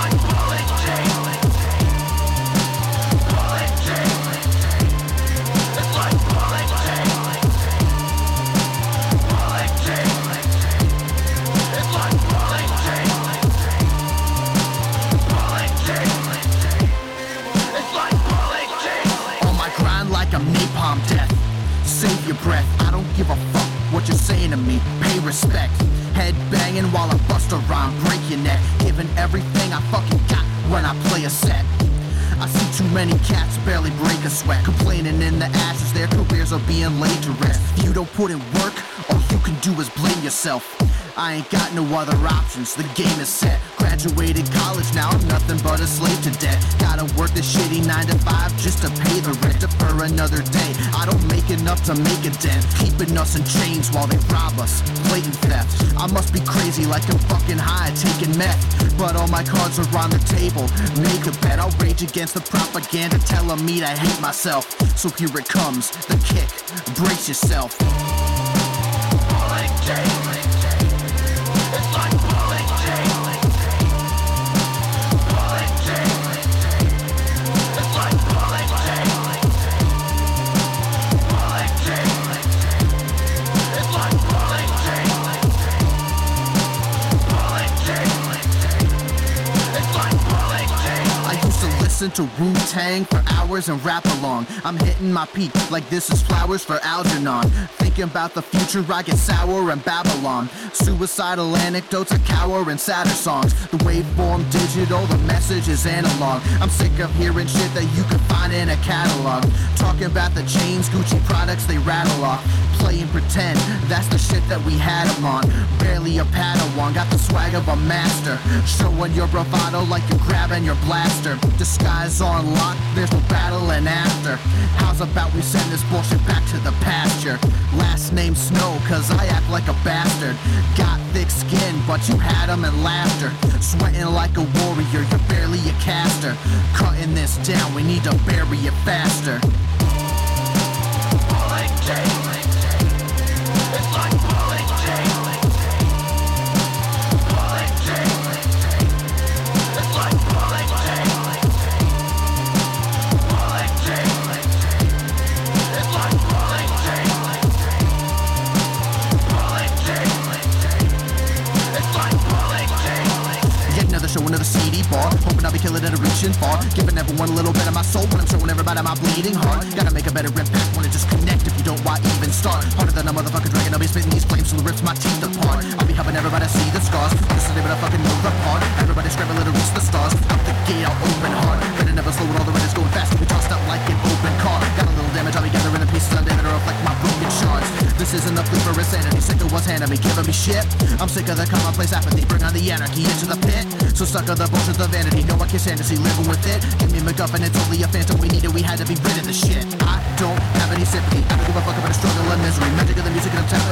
Save your breath, I don't give a fuck what you're saying to me, pay respect. Head banging while I bust a rhyme, break your neck. Giving everything I fucking got when I play a set. I see too many cats barely break a sweat, complaining in the ashes their careers are being laid to rest. If you don't put in work, all you can do is blame yourself. I ain't got no other options, the game is set. Graduated college, now I'm nothing but a slave to debt. Gotta work this shitty 9 to 5 just to pay the rent for another day. I don't make enough to make a dent, keeping us in chains while they rob us, blatant theft. I must be crazy like I'm fucking high, taking meth. But all my cards are on the table, make a bet. I'll rage against the propaganda telling me to hate myself. So here it comes, the kick, brace yourself. It's like pulling chain. Pulling chain. It's like pulling chain. Pulling chain. It's like pulling chain. Pulling chain. It's like pulling chain. I used to listen to Wu-Tang for hours and rap along. I'm hitting my peak like this is flowers for Algernon. Thinking about the future, I get sour in Babylon. Suicidal anecdotes, I cower in sadder songs. The waveform digital, the message is analog. I'm sick of hearing shit that you can find in a catalog. Talking about the chains, Gucci products they rattle off. Playing pretend, that's the shit that we had them on. Barely a Padawan, got the swag of a master. Showing your bravado like you're grabbing your blaster. Disguise on lock, there's no battling after. How's about we send this bullshit back to the pasture? Last name Snow, cause I act like a bastard. Got thick skin, but you had them in laughter. Sweating like a warrior, you're barely a caster. Cutting this down, we need to bury it faster. Pulling chain. It's like pulling chain. Pulling chain. It's like pulling chain. Pulling chain. It's like pulling chain. Pulling chain. It's like pulling chain. Yet another show, another CD bar. Hoping I'll be killing it and reaching far. Giving everyone a little bit of my soul when I'm showing everybody my bleeding heart. Gotta make a better impact, wanna just connect. If you don't, why even start? Harder than a motherfucking dragon, I'll be spitting these flames till it rips my teeth apart. I'll be helping everybody see the scars. This is I fucking know the part. Everybody scrambling to reach the stars. Out the gate, I'll open heart. Better never slow it, all the red is going fast. We tossed up like an open car. Got a little damage, I'll be gathering the pieces under to reflect my broken shards. This isn't a plea for insanity. Sick of what's handing me, giving me shit. I'm sick of the commonplace apathy. Bring on the anarchy into the pit. So stuck of the bullshit, the vanity. No one can stand to see living with it. Give me MacGuffin, it's only a phantom. We needed, we had to be rid of the shit. I don't have any sympathy. I don't give a fuck about a struggle and misery. Magic of the music and I'm tapping